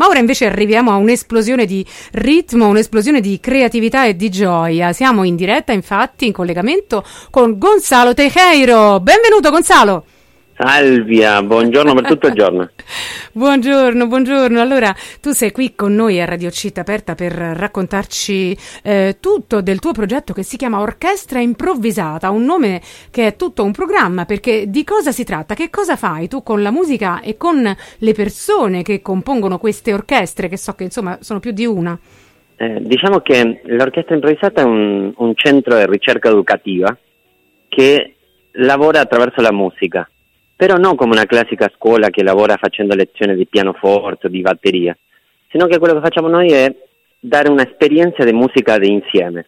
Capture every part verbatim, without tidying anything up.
Ma ora invece arriviamo a un'esplosione di ritmo, un'esplosione di creatività e di gioia. Siamo in diretta, infatti, in collegamento con Gonzalo Tejero. Benvenuto, Gonzalo! Salvia, buongiorno per tutto il giorno. Buongiorno, buongiorno. Allora, tu sei qui con noi a Radio Città Aperta per raccontarci eh, tutto del tuo progetto che si chiama Orchestra Improvvisata, un nome che è tutto un programma, perché di cosa si tratta? Che cosa fai tu con la musica e con le persone che compongono queste orchestre, che so che insomma sono più di una? Eh, diciamo che l'Orchestra Improvvisata è un, un centro di ricerca educativa che lavora attraverso la musica. Però non come una classica scuola che lavora facendo lezioni di pianoforte o di batteria, sino che quello che facciamo noi è dare un'esperienza di musica di insieme.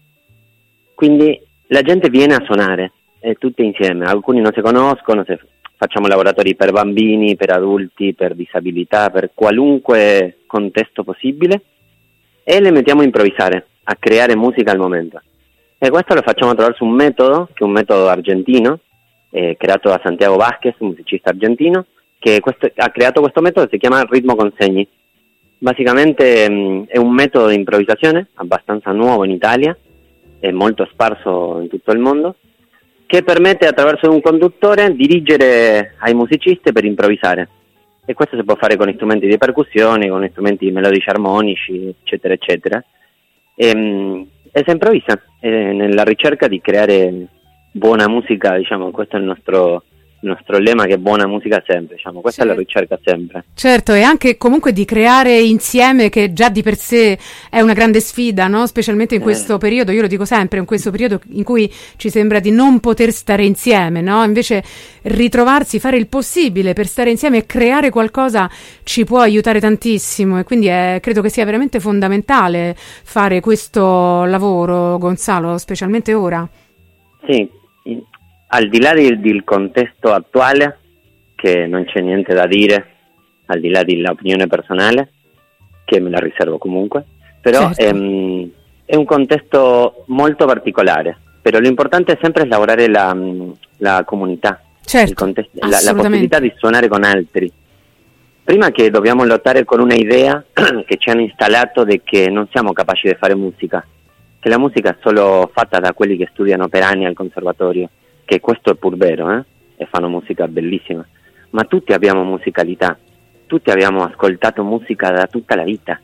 Quindi la gente viene a suonare, eh, tutti insieme, alcuni non si conoscono, se facciamo laboratori per bambini, per adulti, per disabilità, per qualunque contesto possibile, e le mettiamo a improvvisare, a creare musica al momento. E questo lo facciamo attraverso un metodo, che è un metodo argentino, Eh, creato da Santiago Vázquez, un musicista argentino, che questo, ha creato questo metodo che si chiama ritmo con segni. Basicamente mh, è un metodo di improvvisazione abbastanza nuovo in Italia, è molto sparso in tutto il mondo, che permette attraverso un conduttore dirigere ai musicisti per improvvisare. E questo si può fare con strumenti di percussione, con strumenti melodici armonici, eccetera, eccetera. E, mh, e si improvvisa eh, nella ricerca di creare buona musica, diciamo, questo è il nostro, il nostro lema, che è buona musica sempre, diciamo, questa certo. È la ricerca sempre. Certo, e anche comunque di creare insieme, che già di per sé è una grande sfida, no? Specialmente in questo eh. periodo, io lo dico sempre, in questo periodo in cui ci sembra di non poter stare insieme, no? Invece ritrovarsi, fare il possibile per stare insieme e creare qualcosa ci può aiutare tantissimo, e quindi è, credo che sia veramente fondamentale fare questo lavoro, Gonzalo, specialmente ora. Sì. Al di là del, del contesto attuale, che non c'è niente da dire, al di là dell'opinione personale, che me la riservo comunque, però certo. è, è un contesto molto particolare, però l'importante è sempre lavorare la, la comunità, certo, il contesto, la, la possibilità di suonare con altri. Prima che dobbiamo lottare con una idea che ci hanno installato di che non siamo capaci di fare musica, che la musica è solo fatta da quelli che studiano per anni al conservatorio, che questo è pur vero, eh? E fanno musica bellissima, ma tutti abbiamo musicalità, tutti abbiamo ascoltato musica da tutta la vita,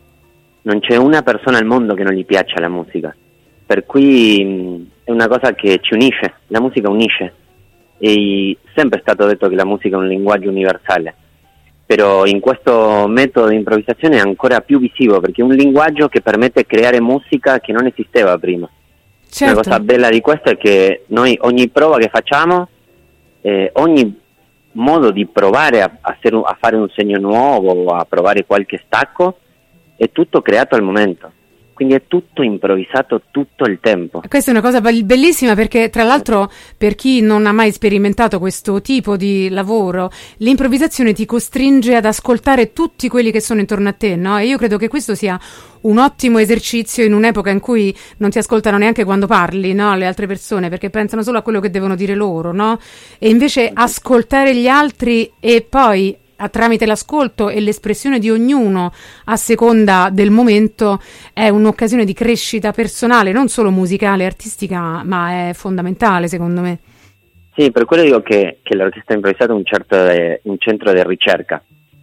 non c'è una persona al mondo che non gli piaccia la musica, per cui mh, è una cosa che ci unisce, la musica unisce, e sempre è stato detto che la musica è un linguaggio universale, però in questo metodo di improvvisazione è ancora più visivo, perché è un linguaggio che permette di creare musica che non esisteva prima. Certo. La cosa bella di questo è che noi ogni prova che facciamo, eh, ogni modo di provare a, a, un, a fare un segno nuovo o a provare qualche stacco è tutto creato al momento. Quindi è tutto improvvisato tutto il tempo. Questa è una cosa bellissima, perché tra l'altro, per chi non ha mai sperimentato questo tipo di lavoro, l'improvvisazione ti costringe ad ascoltare tutti quelli che sono intorno a te, no? E io credo che questo sia un ottimo esercizio in un'epoca in cui non ti ascoltano neanche quando parli, no? Le altre persone, perché pensano solo a quello che devono dire loro, no? E invece ascoltare gli altri e poi a tramite l'ascolto e l'espressione di ognuno a seconda del momento è un'occasione di crescita personale, non solo musicale e artistica, ma è fondamentale secondo me. Sì, per quello dico che, che l'orchestra improvvisata è un, certo de, un centro di ricerca,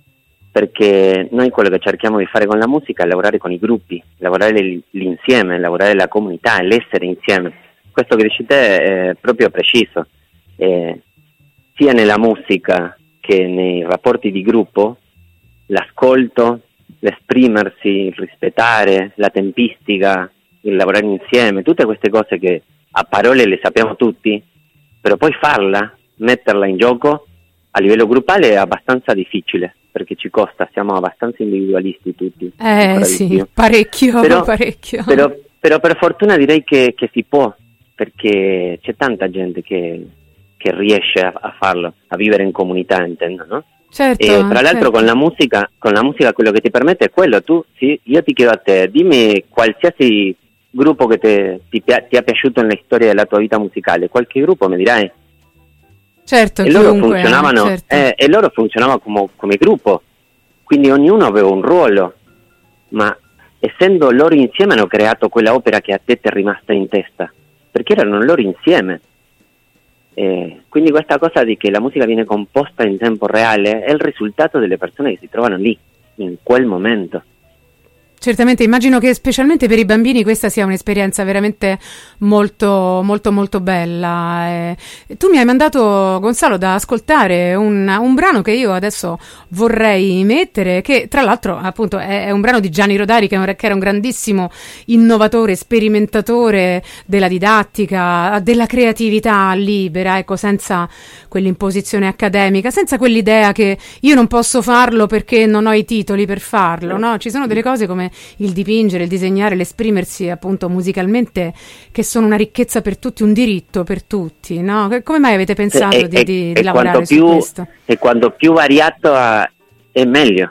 perché noi quello che cerchiamo di fare con la musica è lavorare con i gruppi, lavorare l'insieme, lavorare la comunità, l'essere insieme. Questo che dici te è proprio preciso, eh, sia nella musica che nei rapporti di gruppo, l'ascolto, l'esprimersi, il rispettare, la tempistica, il lavorare insieme, tutte queste cose che a parole le sappiamo tutti, però poi farla, metterla in gioco a livello gruppale è abbastanza difficile, perché ci costa, siamo abbastanza individualisti tutti. Eh sì, parecchio, però, parecchio. Però, però per fortuna direi che, che si può, perché c'è tanta gente che... che riesce a, a farlo, a vivere in comunità, intendo, no? Certo, e tra l'altro certo. con la musica, con la musica quello che ti permette è quello, tu, sì, io ti chiedo a te, dimmi qualsiasi gruppo che te, ti, ti è piaciuto nella storia della tua vita musicale, qualche gruppo mi dirai? Certo, e loro chiunque, funzionavano, certo. eh, e loro funzionavano come, come gruppo, quindi ognuno aveva un ruolo, ma essendo loro insieme hanno creato quella opera che a te ti è rimasta in testa, perché erano loro insieme. Eh, quindi questa cosa di che la musica viene composta in tempo reale è il risultato delle persone che si trovano lì, in quel momento. Certamente, immagino che specialmente per i bambini questa sia un'esperienza veramente molto molto molto bella. Eh, tu mi hai mandato, Gonzalo, da ascoltare un, un brano che io adesso vorrei mettere, che tra l'altro appunto è, è un brano di Gianni Rodari, che, che era un grandissimo innovatore, sperimentatore della didattica, della creatività libera, ecco, senza quell'imposizione accademica, senza quell'idea che io non posso farlo perché non ho i titoli per farlo, no? Ci sono delle cose come il dipingere, il disegnare, l'esprimersi appunto musicalmente, che sono una ricchezza per tutti, un diritto per tutti, no? Come mai avete pensato e, di, e, di, e di lavorare più, su questo? E quanto più variato è meglio.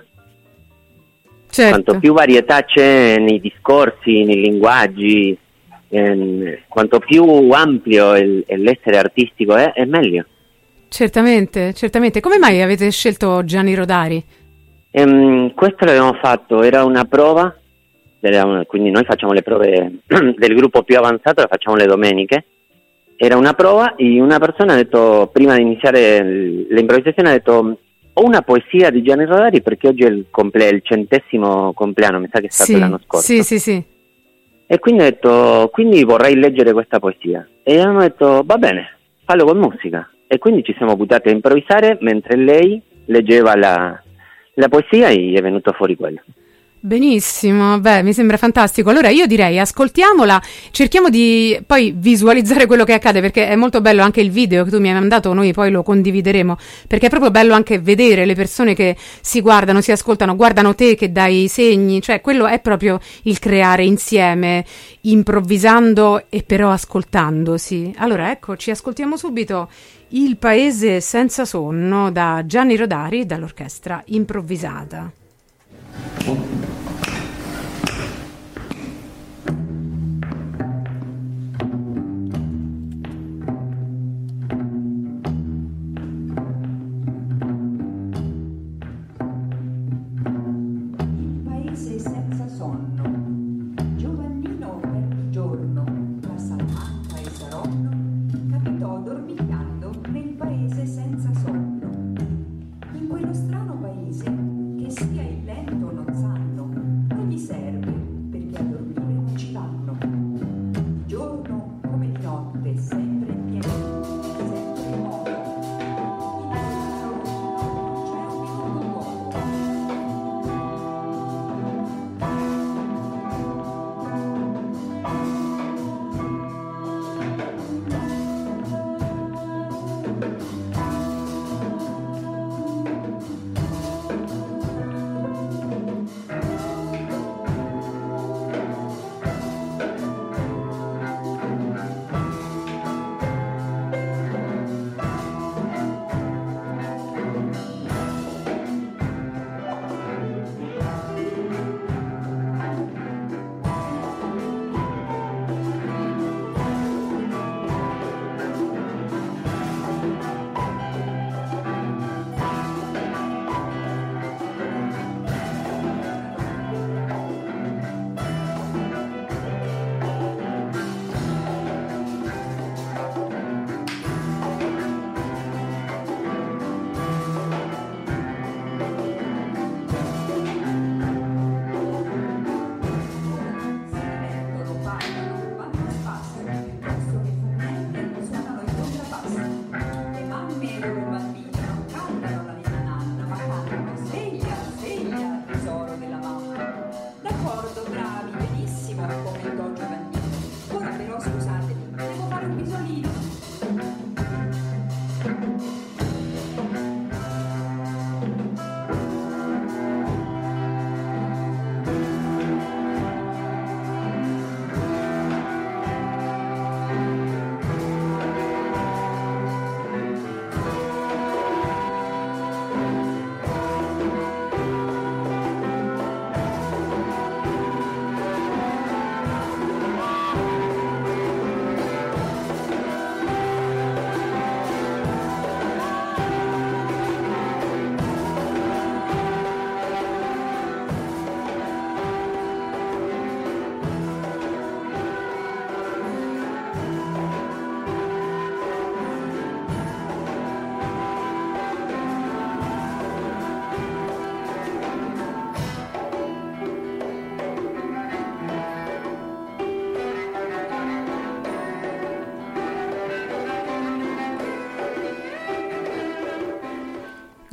Certo. Quanto più varietà c'è nei discorsi, nei linguaggi, ehm, quanto più ampio è, è l'essere artistico è, è meglio. Certamente, certamente. Come mai avete scelto Gianni Rodari? Ehm, questo l'abbiamo fatto, era una prova, era una, quindi noi facciamo le prove del gruppo più avanzato, le facciamo le domeniche. Era una prova e una persona ha detto, prima di iniziare l'improvvisazione, ha detto: ho una poesia di Gianni Rodari perché oggi è il, comple- il centesimo compleanno, mi sa che è stato Sì, l'anno scorso. sì, sì, sì. E quindi ho detto, quindi vorrei leggere questa poesia. E hanno detto, va bene, fallo con musica. E quindi ci siamo buttati a improvvisare mentre lei leggeva la, la poesia e è venuto fuori quello. Benissimo, beh, mi sembra fantastico. Allora io direi ascoltiamola, cerchiamo di poi visualizzare quello che accade, perché è molto bello anche il video che tu mi hai mandato, noi poi lo condivideremo, perché è proprio bello anche vedere le persone che si guardano, si ascoltano, guardano te che dai segni, cioè quello è proprio il creare insieme, improvvisando e però ascoltandosi. Allora ecco, ci ascoltiamo subito Il paese senza sonno da Gianni Rodari, dall'orchestra improvvisata. Strano paese che sia il lento non sanno,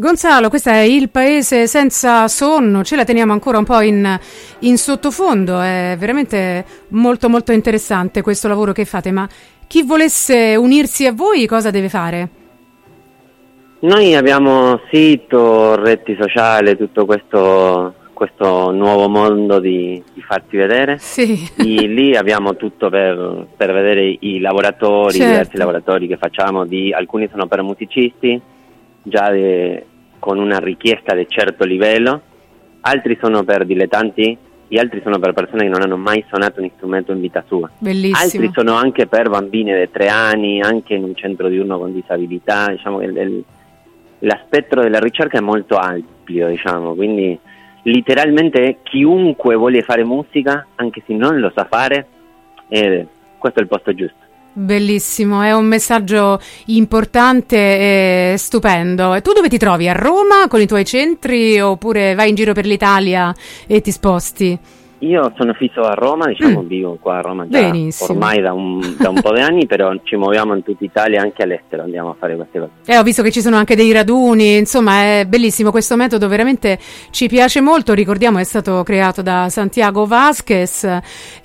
Gonzalo, questo è Il Paese Senza Sonno, ce la teniamo ancora un po' in, in sottofondo, è veramente molto molto interessante questo lavoro che fate, ma chi volesse unirsi a voi cosa deve fare? Noi abbiamo sito, reti sociali, tutto questo, questo nuovo mondo di, di farsi vedere. Sì. E lì abbiamo tutto per, per vedere i lavoratori, certo. diversi lavoratori che facciamo, di, alcuni sono per musicisti, già de, con una richiesta di certo livello, altri sono per dilettanti e altri sono per persone che non hanno mai suonato un strumento in vita sua. Bellissimo. Altri sono anche per bambini di tre anni, anche in un centro diurno con disabilità, diciamo che il, il, lo spettro della ricerca è molto ampio, diciamo, quindi letteralmente chiunque voglia fare musica, anche se non lo sa fare, eh, questo è il posto giusto. Bellissimo, è un messaggio importante e stupendo. E tu dove ti trovi? A Roma con i tuoi centri oppure vai in giro per l'Italia e ti sposti? Io sono fisso a Roma, diciamo, mm. vivo qua a Roma già Benissimo. ormai da un, da un po' di anni, però ci muoviamo in tutta Italia, anche all'estero andiamo a fare queste cose. Eh, ho visto che ci sono anche dei raduni, insomma è bellissimo questo metodo, veramente ci piace molto, ricordiamo è stato creato da Santiago Vázquez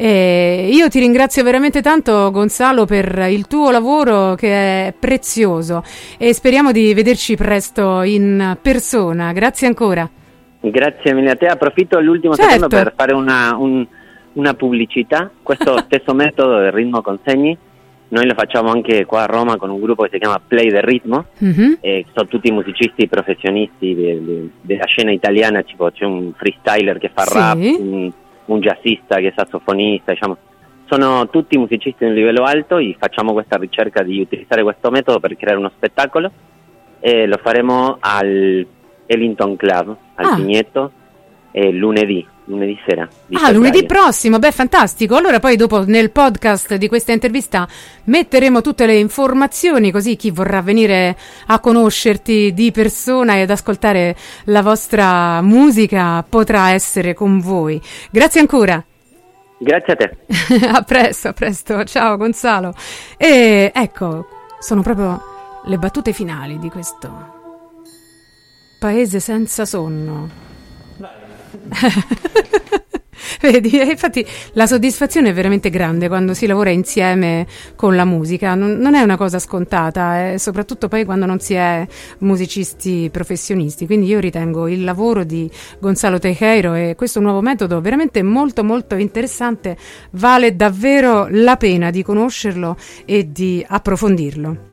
e io ti ringrazio veramente tanto Gonzalo per il tuo lavoro che è prezioso e speriamo di vederci presto in persona, grazie ancora. Grazie mille a te, approfitto l'ultimo certo. secondo per fare una, un, una pubblicità, questo stesso metodo del ritmo con segni, noi lo facciamo anche qua a Roma con un gruppo che si chiama Play del Ritmo, mm-hmm. e sono tutti musicisti professionisti de, de, della scena italiana, tipo, c'è un freestyler che fa sì. rap, un, un jazzista che è sassofonista, diciamo, sono tutti musicisti di un livello alto e facciamo questa ricerca di utilizzare questo metodo per creare uno spettacolo e lo faremo al Ellington Club, al ah. Vigneto, eh, lunedì, lunedì sera. Di ah, lunedì prossimo, beh, fantastico. Allora poi dopo nel podcast di questa intervista metteremo tutte le informazioni, così chi vorrà venire a conoscerti di persona e ad ascoltare la vostra musica potrà essere con voi. Grazie ancora. Grazie a te. A presto, a presto. Ciao Gonzalo. E ecco, sono proprio le battute finali di questo Paese Senza Sonno. Vedi, infatti la soddisfazione è veramente grande quando si lavora insieme con la musica, non, non è una cosa scontata, eh, soprattutto poi quando non si è musicisti professionisti, quindi io ritengo il lavoro di Gonzalo Teijeiro e questo nuovo metodo veramente molto molto interessante, vale davvero la pena di conoscerlo e di approfondirlo.